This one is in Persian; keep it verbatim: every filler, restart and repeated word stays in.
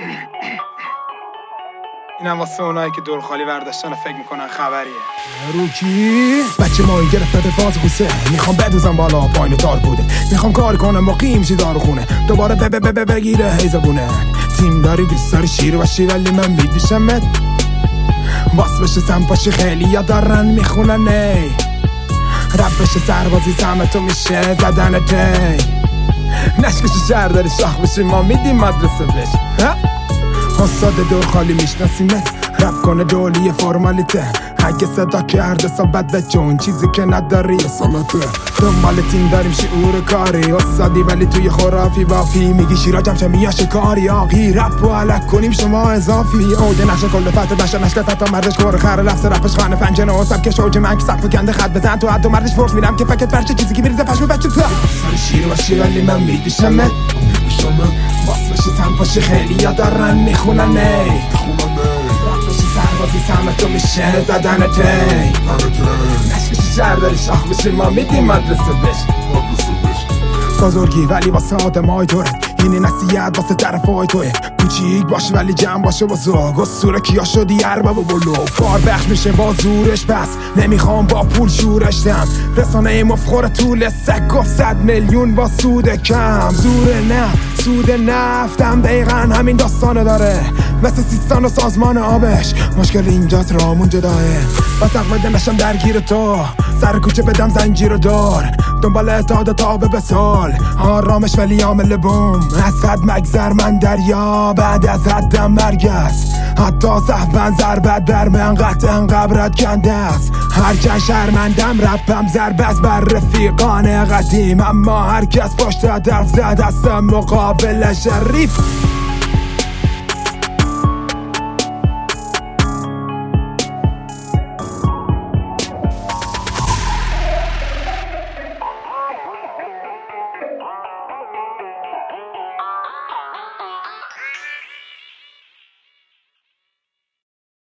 اینم واسه اونایی که دور خالی برداشتن و فکر میکنن خبریه. روکی بچه مایی گرفته فاز خوسه، میخوام بدوزم بالا پایین تار بوده، میخوام کار کنم مقیم شی دارو خونه، دوباره به به به بگیره هیزبونه. تیم داری دوست داری شیر باشی ولی من میدوشمت، باس بشه سم پاشی خیلی یا دارن میخونن ای رب بشه سربازی سمتو میشه زدنته، نشکش شهر داری شاخ بشی ما میدیم مدرسه بش. حساد دور خالی میشناسیمت، رب کنه دولی فرمالیته، اگه صدا کرده صبت به چون چیزی که نداری اصالته. دنبال تیم داریم شعور کاری اصادی ولی توی خرافی بافی، میگی شیرا جمشه میاش کاری آقی رب و علک کنیم شما اضافی. اوج نشه کل فتر نشه نشته تا مردش کور خر لفظ رپش خانه پنجنه و سبکش اوج من که سقف کنده خط بزن تو حد و مردش فرس میرم که فکت فرشه چیزی که میریزه پشم بچه تو سر شیر باشی ولی من میدوشمت، باس بشی سم پاشی خیلی یا دارن میخونن ای بشی سربازی سمتو میشه زدنته، نشکشی شهر داری شاخ بشی ما میدیم مدرسه بش. بزرگی ولی واسه آدمای دوره، اینی نصیحت واسه طرف های توه، کوچیک باشه ولی جمع باشه بزرگ، اسطوره کیا شدی ارباب و بلو فار بخش میشه با زورش، پس نمیخوام با پول شورش دم، رسانه مفخور طول سگ گفت صد میلیون با سود کم، زوره نه سود نفتم دقیقا همین داستانه داره، مثل سیستان و سازمان آبش مشکل اینجاست رامون جداه، بس اقمده نشم درگیر تو سر کوچه بدم زنجیر و دار، دنبال اتحاد تابه به سال آرامش ولی عامل بوم، از حد مگذر من دریا بعد از حدم مرگست، حتی صحبن ضربت بر من قطعا قبرت کنده است، هرچند شرمندم رپم ضربست بر رفیقان قدیم، اما هر کس پشت حرف زد است مقابل شریف.